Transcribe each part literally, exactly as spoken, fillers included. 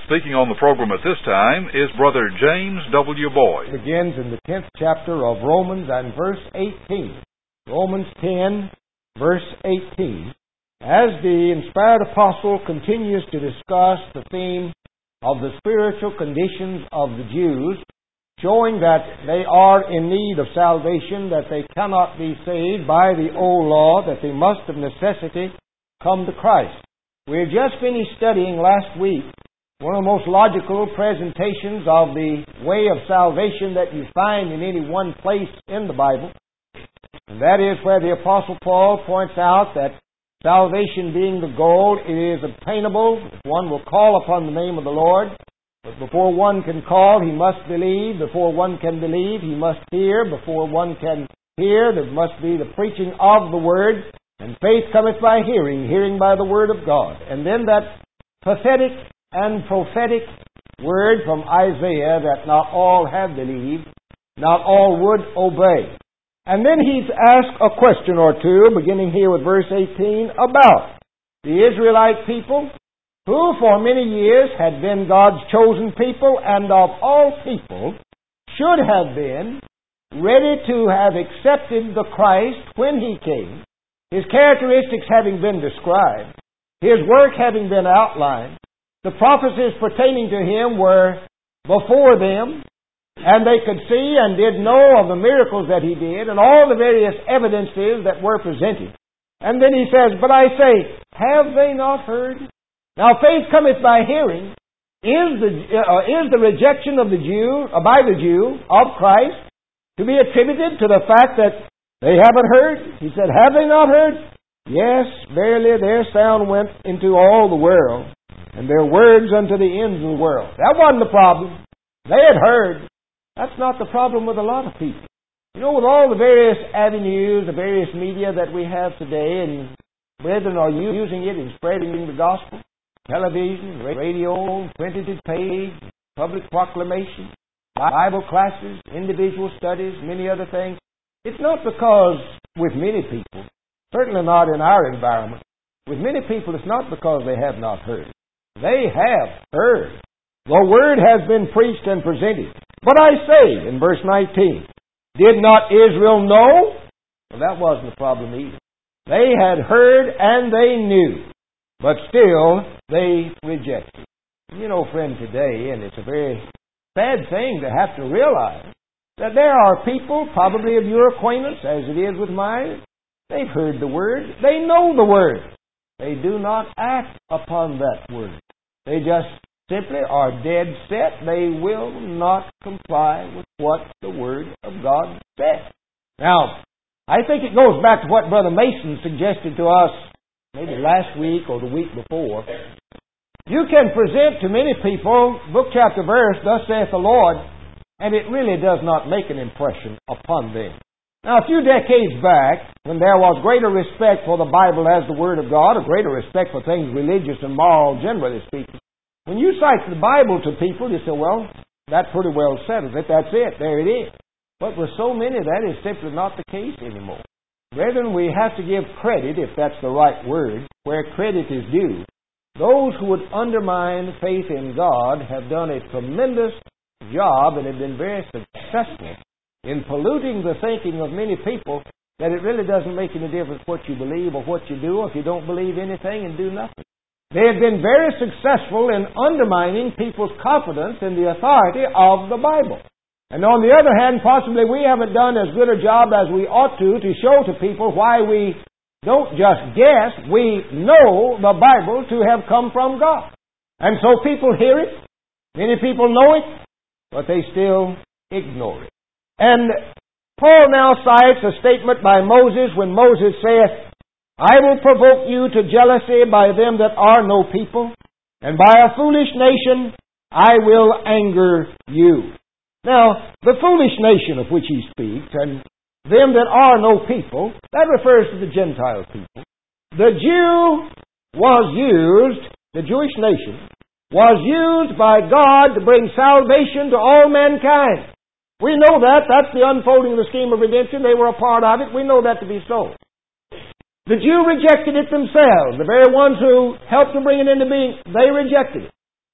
Speaking on the program at this time is Brother James W. Boyd. It begins in the tenth chapter of Romans and verse eighteen. Romans ten, verse eighteen. As the inspired apostle continues to discuss the theme of the spiritual conditions of the Jews, showing that they are in need of salvation, that they cannot be saved by the old law, that they must of necessity come to Christ. We had just finished studying last week one of the most logical presentations of the way of salvation that you find in any one place in the Bible. And that is where the Apostle Paul points out that salvation being the goal, it is obtainable if one will call upon the name of the Lord. But before one can call, he must believe. Before one can believe, he must hear. Before one can hear, there must be the preaching of the Word. And faith cometh by hearing, hearing by the Word of God. And then that pathetic and prophetic word from Isaiah that not all have believed, not all would obey. And then he's asked a question or two, beginning here with verse eighteen, about the Israelite people, who for many years had been God's chosen people, and of all people should have been ready to have accepted the Christ when He came, His characteristics having been described, His work having been outlined. The prophecies pertaining to Him were before them, and they could see and did know of the miracles that He did, and all the various evidences that were presented. And then He says, but I say, have they not heard? Now faith cometh by hearing. Is the, uh, is the rejection of the Jew, uh, by the Jew, of Christ, to be attributed to the fact that they haven't heard? He said, have they not heard? Yes, verily their sound went into all the world, and their words unto the ends of the world. That wasn't the problem. They had heard. That's not the problem with a lot of people. You know, with all the various avenues, the various media that we have today, and brethren are using it in spreading the gospel, television, radio, printed page, public proclamation, Bible classes, individual studies, many other things. It's not because with many people, certainly not in our environment, with many people it's not because they have not heard. They have heard. The Word has been preached and presented. But I say, in verse nineteen, did not Israel know? Well, that wasn't the problem either. They had heard and they knew, but still they rejected. You know, friend, today, and it's a very sad thing to have to realize, that there are people, probably of your acquaintance, as it is with mine, they've heard the Word, they know the Word. They do not act upon that Word. They just simply are dead set. They will not comply with what the Word of God says. Now, I think it goes back to what Brother Mason suggested to us maybe last week or the week before. You can present to many people book, chapter, verse, thus saith the Lord, and it really does not make an impression upon them. Now, a few decades back, when there was greater respect for the Bible as the Word of God, or greater respect for things religious and moral, generally speaking, when you cite the Bible to people, you say, well, that pretty well settles it. That's it. There it is. But with so many, that is simply not the case anymore. Brethren, we have to give credit, if that's the right word, where credit is due. Those who would undermine faith in God have done a tremendous job and have been very successful in polluting the thinking of many people that it really doesn't make any difference what you believe or what you do if you don't believe anything and do nothing. They have been very successful in undermining people's confidence in the authority of the Bible. And on the other hand, possibly we haven't done as good a job as we ought to to show to people why we don't just guess, we know the Bible to have come from God. And so people hear it, many people know it, but they still ignore it. And Paul now cites a statement by Moses when Moses saith, I will provoke you to jealousy by them that are no people, and by a foolish nation I will anger you. Now, the foolish nation of which he speaks, and them that are no people, that refers to the Gentile people. The Jew was used, the Jewish nation, was used by God to bring salvation to all mankind. We know that. That's the unfolding of the scheme of redemption. They were a part of it. We know that to be so. The Jew rejected it themselves. The very ones who helped to bring it into being, they rejected it.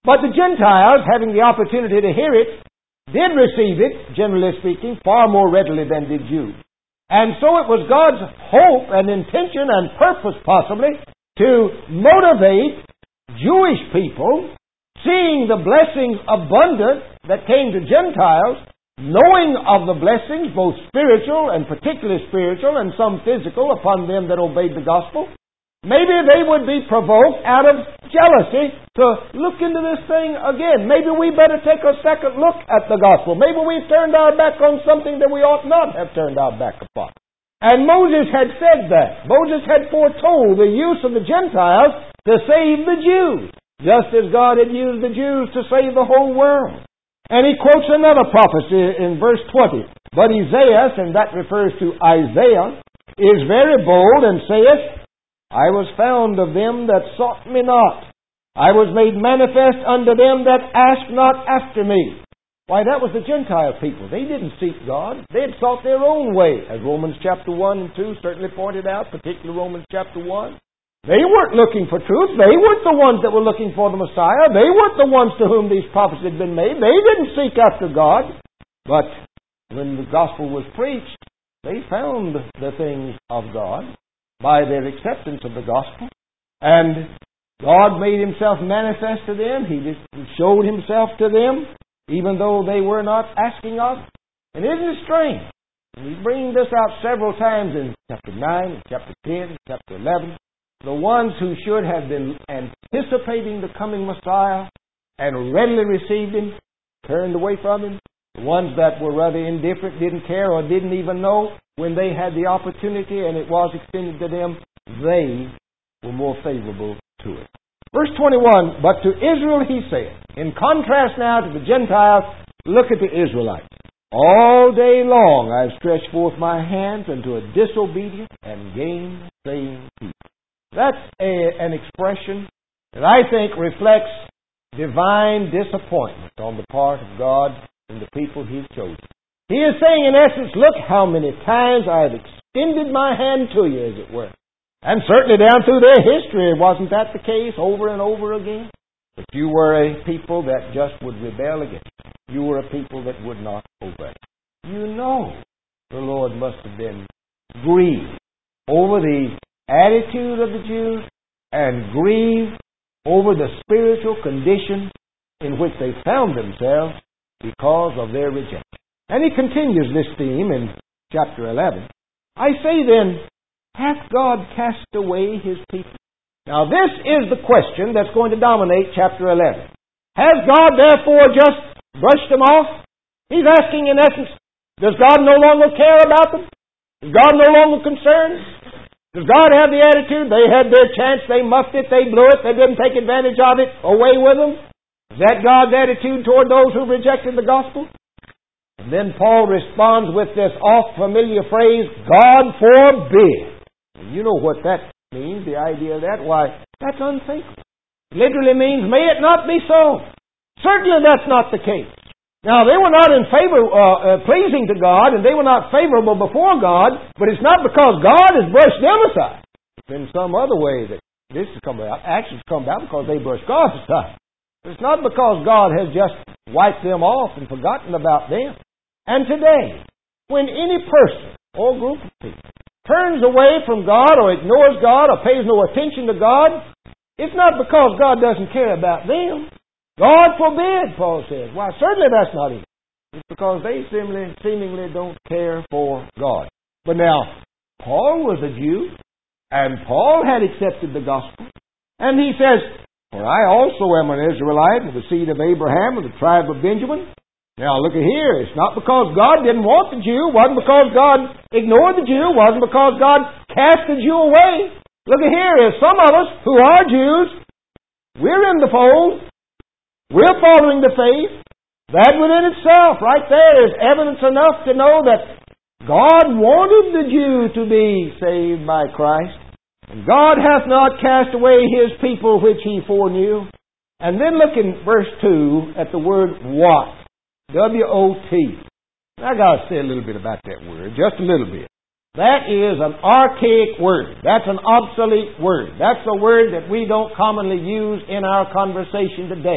But the Gentiles, having the opportunity to hear it, did receive it, generally speaking, far more readily than did Jews. And so it was God's hope and intention and purpose, possibly, to motivate Jewish people, seeing the blessings abundant that came to Gentiles, knowing of the blessings, both spiritual and particularly spiritual, and some physical, upon them that obeyed the gospel, maybe they would be provoked out of jealousy to look into this thing again. Maybe we better take a second look at the gospel. Maybe we've turned our back on something that we ought not have turned our back upon. And Moses had said that. Moses had foretold the use of the Gentiles to save the Jews, just as God had used the Jews to save the whole world. And he quotes another prophecy in verse twenty. But Esaias, and that refers to Isaiah, is very bold and saith, I was found of them that sought me not. I was made manifest unto them that asked not after me. Why, that was the Gentile people. They didn't seek God. They had sought their own way, as Romans chapter one and two certainly pointed out, particularly Romans chapter one. They weren't looking for truth. They weren't the ones that were looking for the Messiah. They weren't the ones to whom these prophecies had been made. They didn't seek after God. But when the gospel was preached, they found the things of God by their acceptance of the gospel. And God made Himself manifest to them. He just showed Himself to them, even though they were not asking of it. And isn't it strange? We bring this out several times in chapter nine, chapter ten, chapter eleven. The ones who should have been anticipating the coming Messiah and readily received Him, turned away from Him. The ones that were rather indifferent, didn't care, or didn't even know when they had the opportunity and it was extended to them, they were more favorable to it. Verse twenty-one, but to Israel He said, in contrast now to the Gentiles, look at the Israelites. All day long I have stretched forth my hands unto a disobedient and gainsaying people. That's a, an expression that I think reflects divine disappointment on the part of God and the people He's chosen. He is saying, in essence, look how many times I have extended my hand to you, as it were. And certainly down through their history, wasn't that the case over and over again? But you were a people that just would rebel against Him. You were a people that would not obey. You know the Lord must have been grieved over the attitude of the Jews and grieved over the spiritual condition in which they found themselves because of their rejection. And he continues this theme in chapter eleven. I say then, hath God cast away His people? Now this is the question that's going to dominate chapter eleven. Has God therefore just brushed them off? He's asking in essence, does God no longer care about them? Is God no longer concerned? Does God have the attitude, they had their chance, they muffed it, they blew it, they didn't take advantage of it, away with them? Is that God's attitude toward those who rejected the gospel? And then Paul responds with this oft-familiar phrase, God forbid. And you know what that means, the idea of that. Why, that's unthinkable. It literally means, may it not be so. Certainly that's not the case. Now, they were not in favor, uh, uh, pleasing to God, and they were not favorable before God, but it's not because God has brushed them aside. It's in some other way that this has come about. Actions come about because they brushed God aside. It's not because God has just wiped them off and forgotten about them. And today, when any person or group of people turns away from God or ignores God or pays no attention to God, it's not because God doesn't care about them. God forbid, Paul says. Why, certainly that's not it. It's because they seemingly, seemingly don't care for God. But now, Paul was a Jew, and Paul had accepted the gospel. And he says, for I also am an Israelite of the seed of Abraham, of the tribe of Benjamin. Now look at here. It's not because God didn't want the Jew. It wasn't because God ignored the Jew. It wasn't because God cast the Jew away. Look at here. There's some of us who are Jews. We're in the fold. We're following the faith. That within itself, right there, is evidence enough to know that God wanted the Jew to be saved by Christ. And God hath not cast away His people which He foreknew. And then look in verse two at the word what. W O T. I got to say a little bit about that word, just a little bit. That is an archaic word. That's an obsolete word. That's a word that we don't commonly use in our conversation today.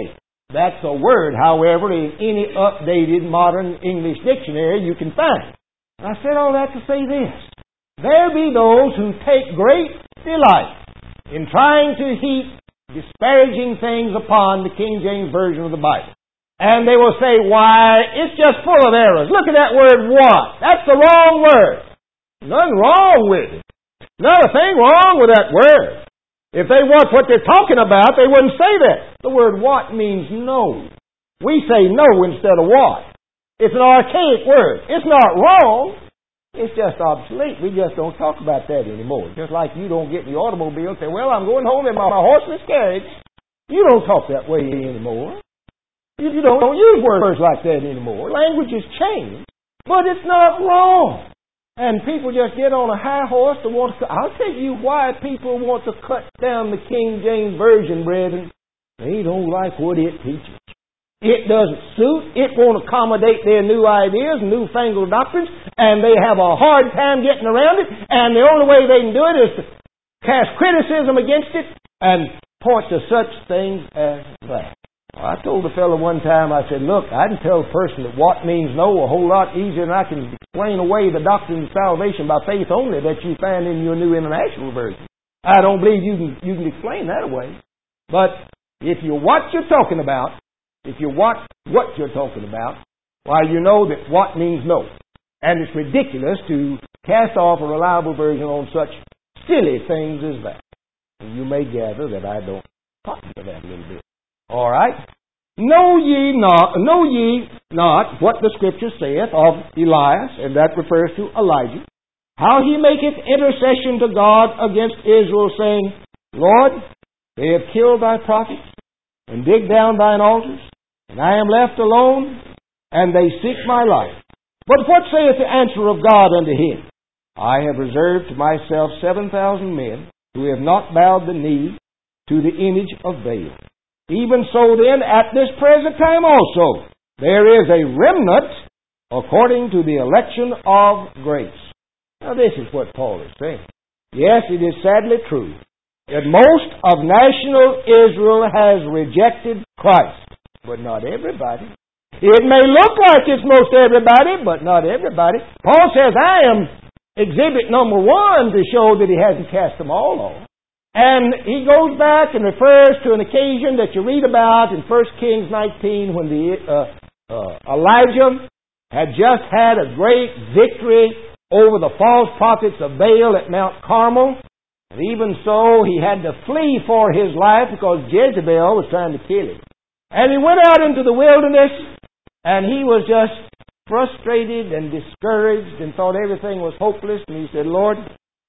That's a word, however, in any updated modern English dictionary you can find. And I said all that to say this. There be those who take great delight in trying to heap disparaging things upon the King James Version of the Bible. And they will say, why, it's just full of errors. Look at that word, what? That's the wrong word. Nothing wrong with it. Not a thing wrong with that word. If they want what they're talking about, they wouldn't say that. The word what means no. We say no instead of what. It's an archaic word. It's not wrong. It's just obsolete. We just don't talk about that anymore. Just like you don't get in the automobile and say, well, I'm going home in my, my horseless carriage. You don't talk that way anymore. You, you don't, don't use words like that anymore. Language has changed. But it's not wrong. And people just get on a high horse to want to... I'll tell you why people want to cut down the King James Version, brethren. They don't like what it teaches. It doesn't suit. It won't accommodate their new ideas and newfangled doctrines, and they have a hard time getting around it, and the only way they can do it is to cast criticism against it and point to such things as that. Well, I told a fellow one time, I said, look, I can tell a person that what means no a whole lot easier than I can explain away the doctrine of salvation by faith only that you find in your New International Version. I don't believe you can, you can explain that away. But if you what you're talking about, if you what what you're talking about, why you know that what means no. And it's ridiculous to cast off a reliable version on such silly things as that. And you may gather that I don't talk to that a little bit. All right? Know ye not, know ye not what the Scripture saith of Elias, and that refers to Elijah, how he maketh intercession to God against Israel, saying, Lord, they have killed thy prophets, and digged down thine altars, and I am left alone, and they seek my life. But what saith the answer of God unto him? I have reserved to myself seven thousand men, who have not bowed the knee to the image of Baal. Even so then, at this present time also, there is a remnant according to the election of grace. Now this is what Paul is saying. Yes, it is sadly true that most of national Israel has rejected Christ, but not everybody. It may look like it's most everybody, but not everybody. Paul says, I am exhibit number one to show that he hasn't cast them all off. And he goes back and refers to an occasion that you read about in First Kings nineteen when the uh, uh, Elijah had just had a great victory over the false prophets of Baal at Mount Carmel. And even so, he had to flee for his life because Jezebel was trying to kill him. And he went out into the wilderness, and he was just frustrated and discouraged and thought everything was hopeless. And he said, Lord,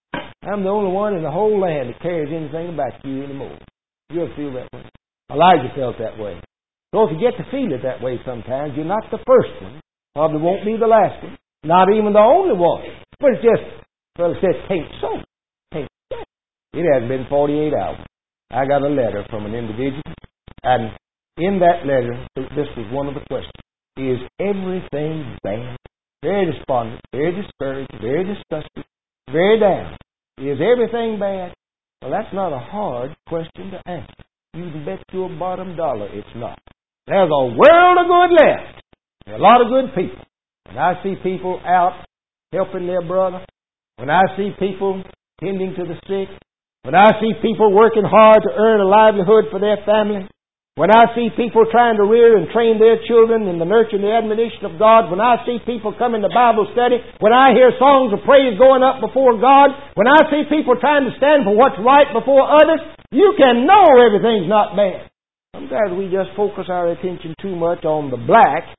I'm the only one in the whole land that cares anything about you anymore. You'll feel that way. Elijah felt that way. So if you get to feel it that way sometimes, you're not the first one. Probably won't be the last one. Not even the only one. But it's just, well, it says, tain't so. Tain't so. It hasn't been forty-eight hours. I got a letter from an individual, and in that letter, this was one of the questions. Is everything bad? Very despondent, very discouraged, very disgusted, very down. Is everything bad? Well, that's not a hard question to answer. You can bet your bottom dollar it's not. There's a world of good left. There are a lot of good people. When I see people out helping their brother, when I see people tending to the sick, when I see people working hard to earn a livelihood for their family, when I see people trying to rear and train their children in the nurture and the admonition of God, when I see people coming to Bible study, when I hear songs of praise going up before God, when I see people trying to stand for what's right before others, you can know everything's not bad. Sometimes we just focus our attention too much on the black,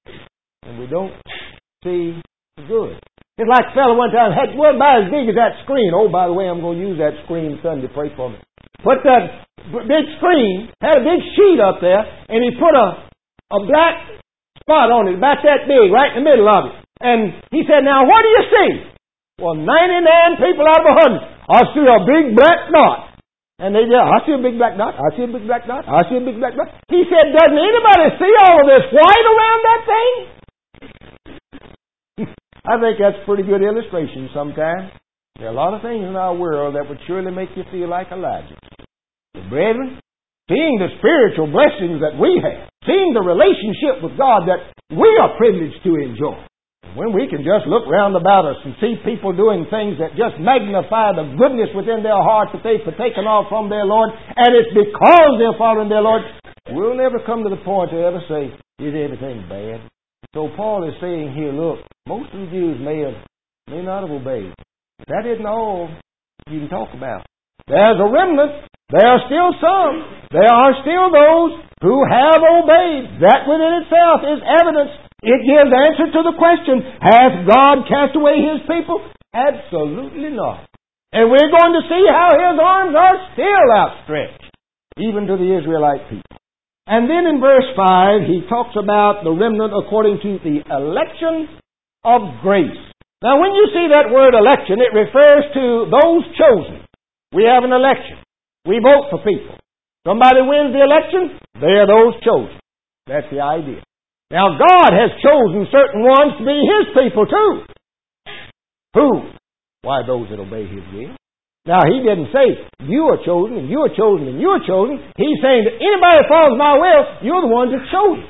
and we don't see the good. It's like a fellow one time had one about as big as that screen. Oh, by the way, I'm going to use that screen Sunday. Pray for me. Put that big screen, had a big sheet up there, and he put a, a black spot on it, about that big, right in the middle of it. And he said, now, what do you see? Well, ninety-nine people out of one hundred. I see a big black dot. And they said, I see a big black dot. I see a big black dot. I see a big black dot. He said, doesn't anybody see all of this white around that thing? I think that's a pretty good illustration sometimes. There are a lot of things in our world that would surely make you feel like Elijah. But brethren, seeing the spiritual blessings that we have, seeing the relationship with God that we are privileged to enjoy. When we can just look round about us and see people doing things that just magnify the goodness within their heart that they've partaken of from their Lord, and it's because they're following their Lord, we'll never come to the point to ever say, is everything bad? So Paul is saying here, look, most of the Jews may have, may not have obeyed. That isn't all you can talk about. There's a remnant. There are still some. There are still those who have obeyed. That within itself is evidence. It gives answer to the question, has God cast away His people? Absolutely not. And we're going to see how His arms are still outstretched, even to the Israelite people. And then in verse five, he talks about the remnant according to the election of grace. Now when you see that word election, it refers to those chosen. We have an election. We vote for people. Somebody wins the election, they are those chosen. That's the idea. Now God has chosen certain ones to be His people too. Who? Why, those that obey His will. Now He didn't say, you are chosen, and you are chosen, and you are chosen. He's saying that anybody that follows my will, you're the ones that's chosen.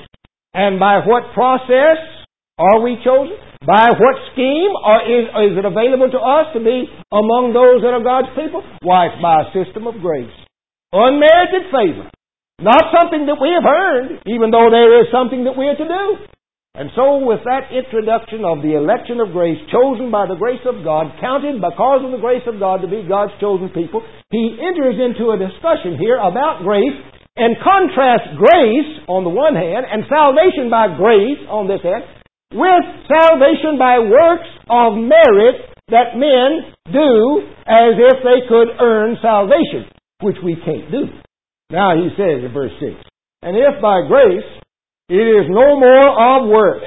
And by what process are we chosen? By what scheme or is, is it available to us to be among those that are God's people? Why, it's by a system of grace. Unmerited favor. Not something that we have earned, even though there is something that we are to do. And so with that introduction of the election of grace, chosen by the grace of God, counted because of the grace of God to be God's chosen people, he enters into a discussion here about grace and contrasts grace on the one hand and salvation by grace on this hand with salvation by works of merit that men do as if they could earn salvation, which we can't do. Now he says in verse six, and if by grace it is no more of works,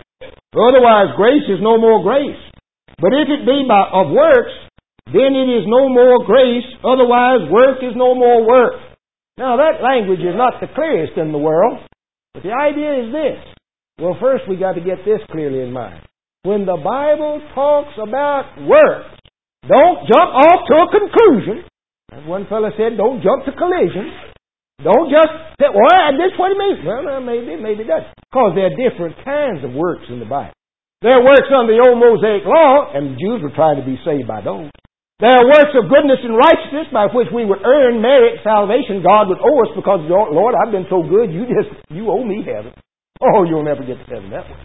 otherwise grace is no more grace. But if it be by of works, then it is no more grace, otherwise work is no more work. Now that language is not the clearest in the world, but the idea is this. Well, first we got to get this clearly in mind. When the Bible talks about works, don't jump off to a conclusion. As one fellow said, don't jump to collision. Don't just say, well, that's what it means. Well, no, maybe, maybe it doesn't. Because there are different kinds of works in the Bible. There are works under the old Mosaic law, and the Jews were trying to be saved by those. There are works of goodness and righteousness by which we would earn merit salvation. God would owe us because, Lord, I've been so good, you just, you owe me heaven. Oh, you'll never get to heaven that way.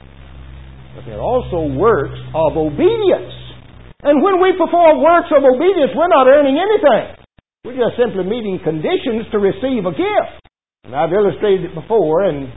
But there are also works of obedience. And when we perform works of obedience, we're not earning anything. We're just simply meeting conditions to receive a gift. And I've illustrated it before, and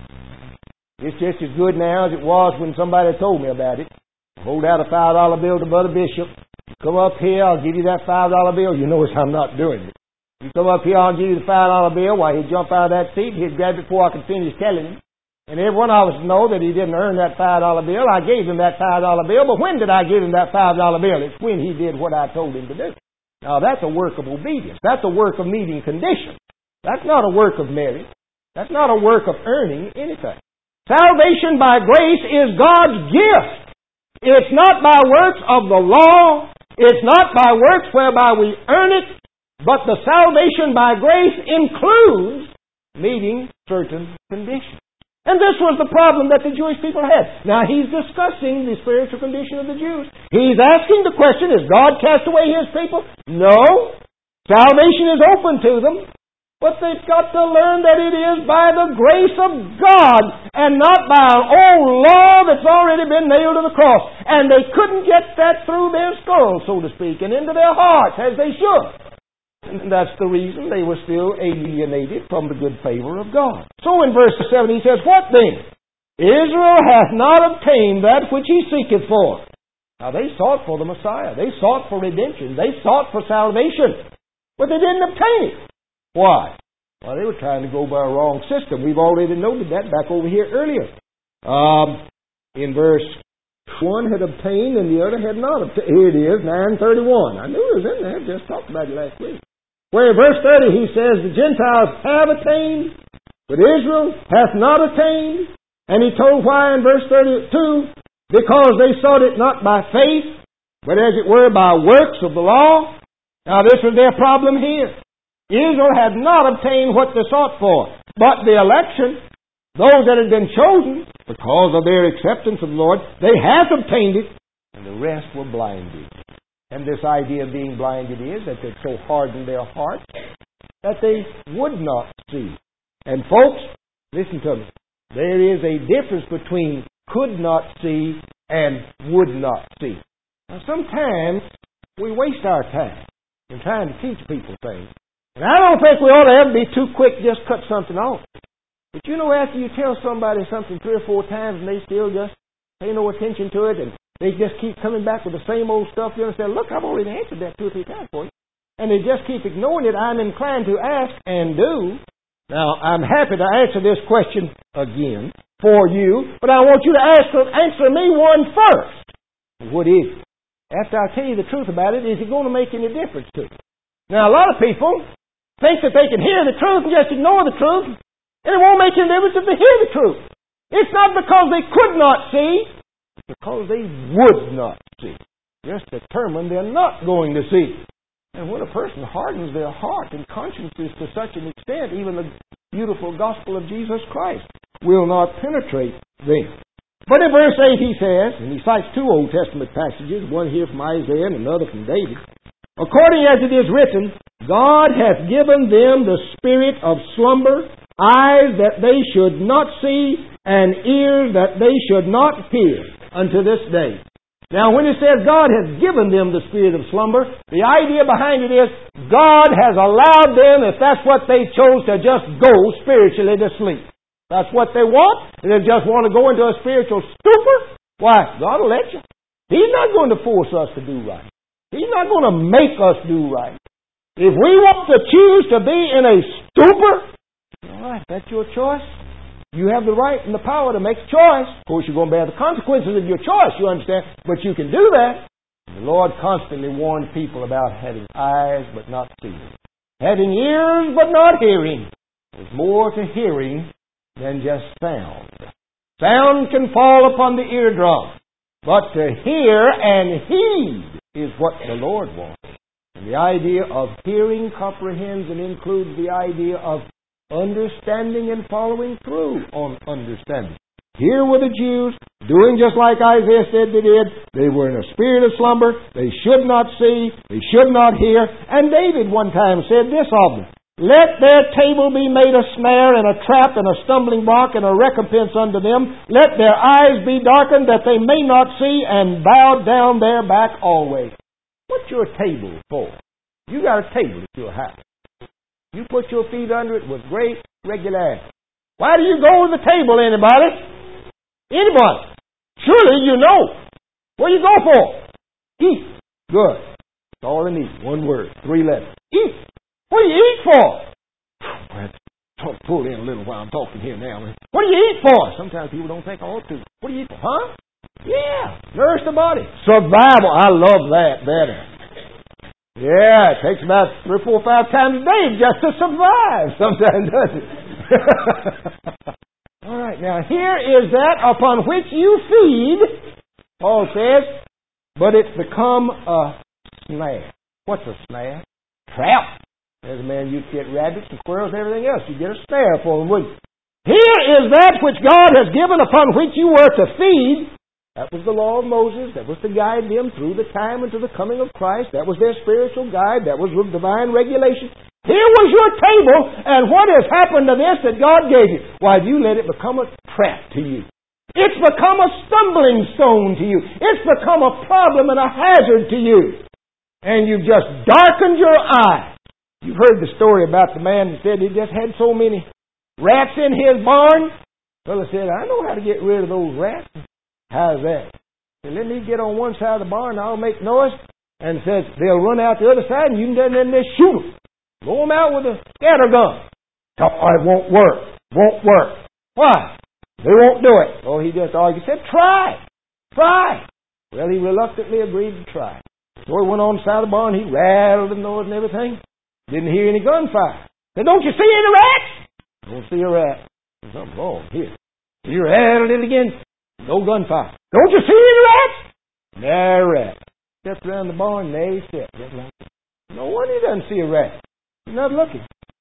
it's just as good now as it was when somebody told me about it. Hold out a five dollar bill to Brother Bishop. You come up here, I'll give you that five dollar bill. You notice I'm not doing it. You come up here, I'll give you the five dollar bill. Why, he'd jump out of that seat, he'd grab it before I could finish telling him. And every one of us know that he didn't earn that five dollar bill. I gave him that five dollar bill, but when did I give him that five dollar bill? It's when he did what I told him to do. Now, that's a work of obedience. That's a work of meeting conditions. That's not a work of merit. That's not a work of earning anything. Salvation by grace is God's gift. It's not by works of the law. It's not by works whereby we earn it. But the salvation by grace includes meeting certain conditions. And this was the problem that the Jewish people had. Now he's discussing the spiritual condition of the Jews. He's asking the question, has God cast away His people? No. Salvation is open to them. But they've got to learn that it is by the grace of God and not by an old law that's already been nailed to the cross. And they couldn't get that through their skulls, so to speak, and into their hearts as they should. And that's the reason they were still alienated from the good favor of God. So in verse seven he says, what then? Israel hath not obtained that which he seeketh for. Now they sought for the Messiah. They sought for redemption. They sought for salvation. But they didn't obtain it. Why? Well, they were trying to go by a wrong system. We've already noted that back over here earlier. Um, in verse one had obtained and the other had not obtained. Here it is, nine thirty-one. I knew it was in there. Just talked about it last week. Where in verse thirty he says, the Gentiles have attained, but Israel hath not attained. And he told why in verse thirty-two, because they sought it not by faith, but as it were by works of the law. Now this was their problem here. Israel had not obtained what they sought for. But the election, Those that had been chosen, because of their acceptance of the Lord, they have obtained it, and the rest were blinded. And this idea of being blinded is that they've so hardened their hearts that they would not see. And folks, listen to me. There is a difference between could not see and would not see. Now, sometimes we waste our time in trying to teach people things. And I don't think we ought to ever be too quick to just cut something off. But you know, after you tell somebody something three or four times and they still just pay no attention to it and they just keep coming back with the same old stuff, you understand, look, I've already answered that two or three times for you. And they just keep ignoring it, I'm inclined to ask and do. Now, I'm happy to answer this question again for you, but I want you to ask, answer me one first. What is it? After I tell you the truth about it, is it going to make any difference to you? Now, a lot of people think that they can hear the truth and just ignore the truth, and it won't make any difference if they hear the truth. It's not because they could not see, it's because they would not see. Just determined they're not going to see. And when a person hardens their heart and consciences to such an extent, even the beautiful gospel of Jesus Christ will not penetrate them. But in verse eight he says, and he cites two Old Testament passages, one here from Isaiah and another from David. According as it is written, God hath given them the spirit of slumber, eyes that they should not see, and ears that they should not hear, unto this day. Now, when it says God has given them the spirit of slumber, the idea behind it is God has allowed them, if that's what they chose, to just go spiritually to sleep. That's what they want, and they just want to go into a spiritual stupor. Why? God will let you. He's not going to force us to do right. He's not going to make us do right. If we want to choose to be in a stupor, all right, that's your choice. You have the right and the power to make a choice. Of course, you're going to bear the consequences of your choice, you understand, but you can do that. The Lord constantly warned people about having eyes but not seeing, having ears but not hearing. There's more to hearing than just sound. Sound can fall upon the eardrum, but to hear and heed is what the Lord wants. And the idea of hearing comprehends and includes the idea of understanding and following through on understanding. Here were the Jews doing just like Isaiah said they did. They were in a spirit of slumber. They should not see. They should not hear. And David one time said this of them: let their table be made a snare and a trap and a stumbling block and a recompense unto them. Let their eyes be darkened that they may not see, and bow down their back always. What's your table for? You got a table at your house. You put your feet under it with great regularity. Why do you go to the table, anybody? Anybody? Surely you know. What do you go for? Eat. Good. That's all I need. One word. Three letters. Eat. What do you eat for? Talk, pull in a little while. I'm talking here now. What do you eat for? Sometimes people don't think I ought to. What do you eat for? Huh? Yeah. Nourish the body. Survival. I love that better. Yeah, it takes about three, four, five times a day just to survive. Sometimes, doesn't it? All right, now here is that upon which you feed, Paul says, but it's become a snare. What's a snare? Trap. As a man, you'd get rabbits and squirrels and everything else. You get a snare for them, wouldn't you? Here is that which God has given upon which you were to feed. That was the law of Moses. That was to guide them through the time and to the coming of Christ. That was their spiritual guide. That was divine regulation. Here was your table, and what has happened to this that God gave you? Why, you let it become a trap to you. It's become a stumbling stone to you. It's become a problem and a hazard to you. And you've just darkened your eyes. You've heard the story about the man that said he just had so many rats in his barn. The fellow said, I know how to get rid of those rats. How's that? Said, let me get on one side of the barn and I'll make noise. And says, they'll run out the other side and you can then there shoot them. Blow them out with a scatter gun. Oh, it won't work. Won't work. Why? They won't do it. So he just argued. He said, try. Try. Well, he reluctantly agreed to try. So he went on the side of the barn. He rattled the noise and everything. Didn't hear any gunfire. Said, don't you see any rats? Don't see a rat. There's something wrong here. He rattled it again. No gunfire. Don't you see any rats? No rat. Stepped around the barn and there he sat. Just like that. No wonder he doesn't see a rat. He's not looking.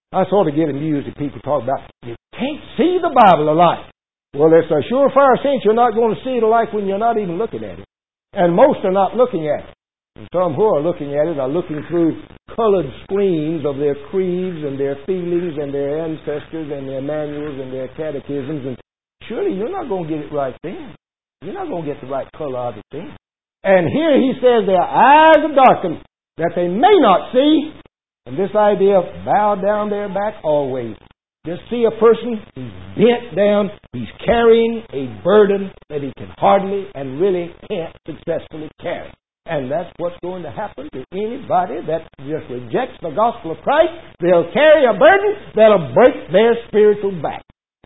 I sort of get amused at people talk about, you can't see the Bible alike. Well, it's a surefire sense you're not going to see it alike when you're not even looking at it. And most are not looking at it. And some who are looking at it are looking through colored screens of their creeds and their feelings and their ancestors and their manuals and their catechisms. And surely you're not going to get it right then. You're not going to get the right color of it then. And here he says their eyes are darkened, that they may not see. And this idea of bow down their back always. Just see a person, he's bent down, he's carrying a burden that he can hardly and really can't successfully carry. And that's what's going to happen to anybody that just rejects the gospel of Christ. They'll carry a burden that'll break their spiritual back.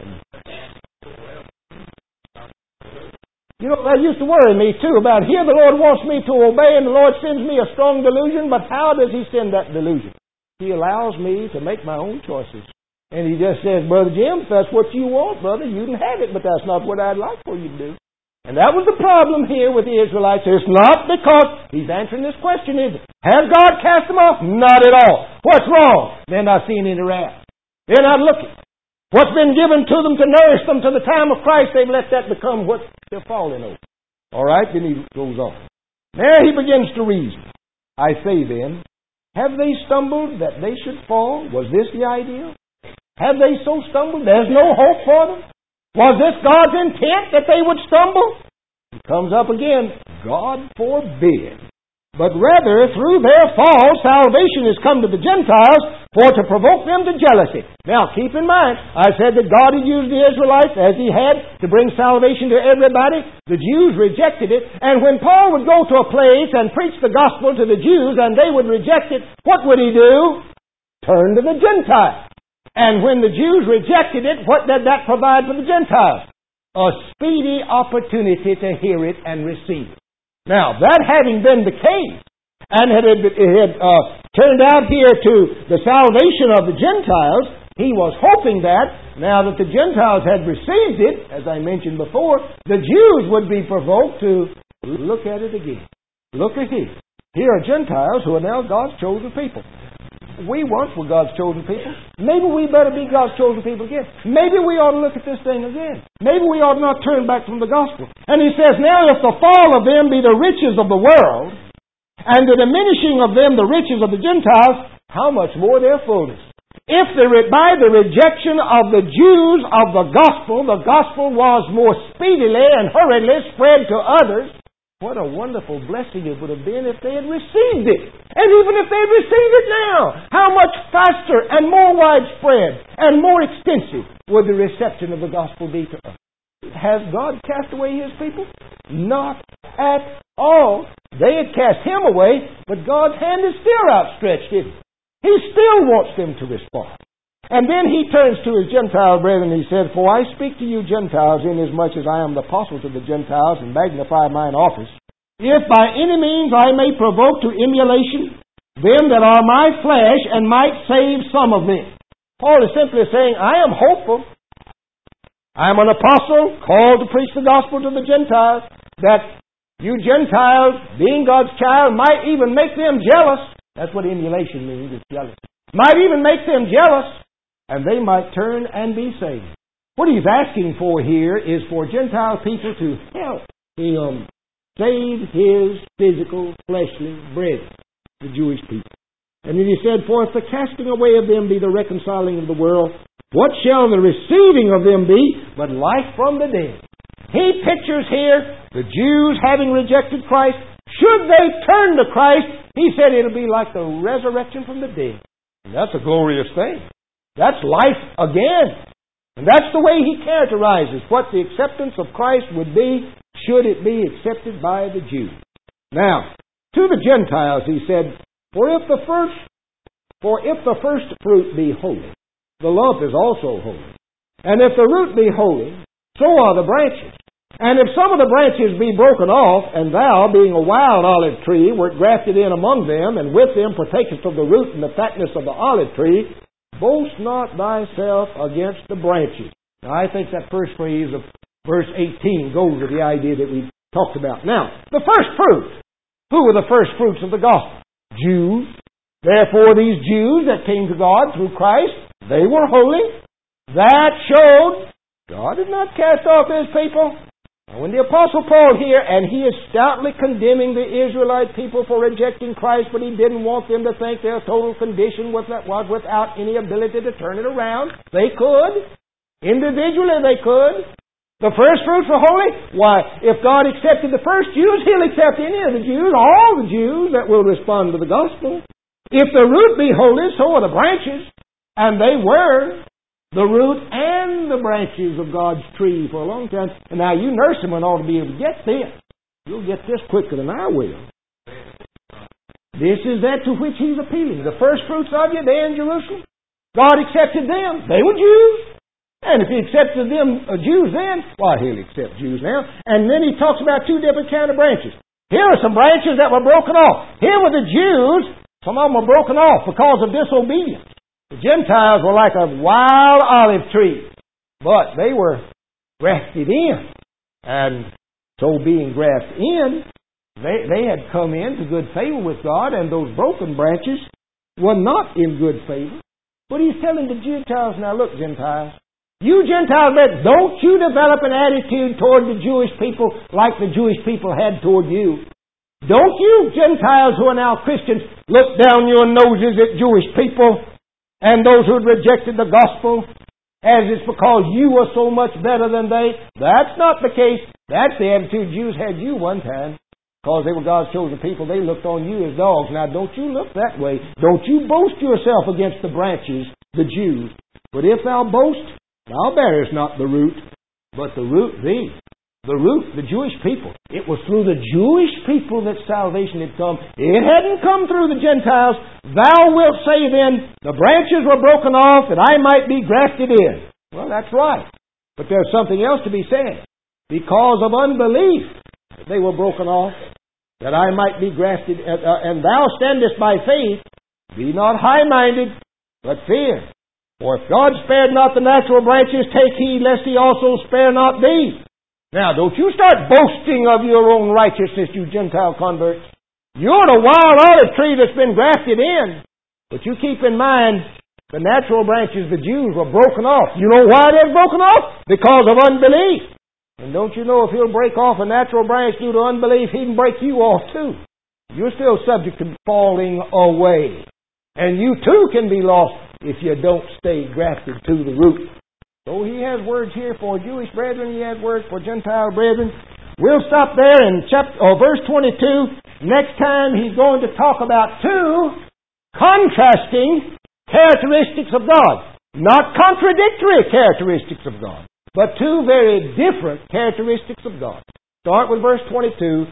You know, that used to worry me too about here the Lord wants me to obey and the Lord sends me a strong delusion, but how does He send that delusion? He allows me to make my own choices. And He just says, Brother Jim, if that's what you want, brother, you can have it, but that's not what I'd like for you to do. And that was the problem here with the Israelites. It's not because He's answering this question, is it? Has God cast them off? Not at all. What's wrong? They're not seeing any wrath. They're not looking. What's been given to them to nourish them to the time of Christ, they've let that become what they're falling over. All right, then he goes on. There he begins to reason. I say then, have they stumbled that they should fall? Was this the idea? Have they so stumbled? There's no hope for them? Was this God's intent that they would stumble? It comes up again. God forbid. But rather, through their fall, salvation has come to the Gentiles for to provoke them to jealousy. Now, keep in mind, I said that God had used the Israelites as He had to bring salvation to everybody. The Jews rejected it. And when Paul would go to a place and preach the gospel to the Jews and they would reject it, what would he do? Turn to the Gentiles. And when the Jews rejected it, what did that provide for the Gentiles? A speedy opportunity to hear it and receive it. Now, that having been the case, and it had, it had uh, turned out here to the salvation of the Gentiles, he was hoping that, now that the Gentiles had received it, as I mentioned before, the Jews would be provoked to look at it again. Look at here. Here are Gentiles who are now God's chosen people. We once were God's chosen people. Maybe we better be God's chosen people again. Maybe we ought to look at this thing again. Maybe we ought not turn back from the gospel. And he says, now if the fall of them be the riches of the world, and the diminishing of them the riches of the Gentiles, how much more their fullness? If the, by the rejection of the Jews of the gospel, the gospel was more speedily and hurriedly spread to others, what a wonderful blessing it would have been if they had received it. And even if they had received it now, how much faster and more widespread and more extensive would the reception of the gospel be to us? Has God cast away His people? Not at all. They had cast Him away, but God's hand is still outstretched, isn't it? He still wants them to respond. And then He turns to His Gentile brethren and He said, For I speak to you Gentiles, inasmuch as I am the apostle to the Gentiles, and magnify mine office, if by any means I may provoke to emulation them that are my flesh, and might save some of them. Paul is simply saying, I am hopeful. I am an apostle, called to preach the gospel to the Gentiles, that you Gentiles, being God's child, might even make them jealous. That's what emulation means, it's jealousy. Might even make them jealous, and they might turn and be saved. What he's asking for here is for Gentile people to help him save his physical, fleshly brethren, the Jewish people. And then he said, For if the casting away of them be the reconciling of the world, what shall the receiving of them be but life from the dead? He pictures here the Jews having rejected Christ. Should they turn to Christ, he said it'll be like the resurrection from the dead. And that's a glorious thing. That's life again. And that's the way he characterizes what the acceptance of Christ would be should it be accepted by the Jews. Now, to the Gentiles he said, For if the first for if the first fruit be holy, the lump is also holy. And if the root be holy, so are the branches. And if some of the branches be broken off, and thou, being a wild olive tree, wert grafted in among them, and with them partakest of the root and the fatness of the olive tree, boast not thyself against the branches. Now, I think that first phrase of verse eighteen goes with the idea that we talked about. Now, the first fruit. Who were the first fruits of the gospel? Jews. Therefore, these Jews that came to God through Christ, They were holy. That showed God did not cast off His people. When the Apostle Paul here, and he is stoutly condemning the Israelite people for rejecting Christ, but he didn't want them to think their total condition was without any ability to turn it around. They could. Individually they could. The first fruits were holy. Why, if God accepted the first Jews, He'll accept any of the Jews, all the Jews that will respond to the gospel. If the root be holy, so are the branches. And they were the root and the branches of God's tree for a long time. And now you nurserymen ought to be able to get this. You'll get this quicker than I will. This is that to which He's appealing. The first fruits of you there in Jerusalem, God accepted them. They were Jews. And if He accepted them uh, Jews then, why, He'll accept Jews now. And then He talks about two different kind of branches. Here are some branches that were broken off. Here were the Jews. Some of them were broken off because of disobedience. The Gentiles were like a wild olive tree, but they were grafted in. And so being grafted in, they, they had come into good favor with God, and those broken branches were not in good favor. But He's telling the Gentiles, now look, Gentiles, you Gentiles, don't you develop an attitude toward the Jewish people like the Jewish people had toward you. Don't you Gentiles who are now Christians look down your noses at Jewish people and those who had rejected the gospel, as it's because you were so much better than they. That's not the case. That's the attitude Jews had you one time. Because they were God's chosen people, they looked on you as dogs. Now, don't you look that way. Don't you boast yourself against the branches, the Jews. But if thou boast, thou bearest not the root, but the root thee. The root, the Jewish people. It was through the Jewish people that salvation had come. It hadn't come through the Gentiles. Thou wilt say then, the branches were broken off that I might be grafted in. Well, that's right. But there's something else to be said. Because of unbelief, they were broken off, that I might be grafted. Uh, uh, and thou standest by faith. Be not high-minded, but fear. For if God spared not the natural branches, take heed lest He also spare not thee. Now, don't you start boasting of your own righteousness, you Gentile converts. You're the wild olive tree that's been grafted in. But you keep in mind, the natural branches, the Jews, were broken off. You know why they're broken off? Because of unbelief. And don't you know if He'll break off a natural branch due to unbelief, He can break you off too. You're still subject to falling away. And you too can be lost if you don't stay grafted to the root. So He has words here for Jewish brethren. He has words for Gentile brethren. We'll stop there in chapter, or verse twenty-two. Next time He's going to talk about two contrasting characteristics of God. Not contradictory characteristics of God, but two very different characteristics of God. Start with verse twenty-two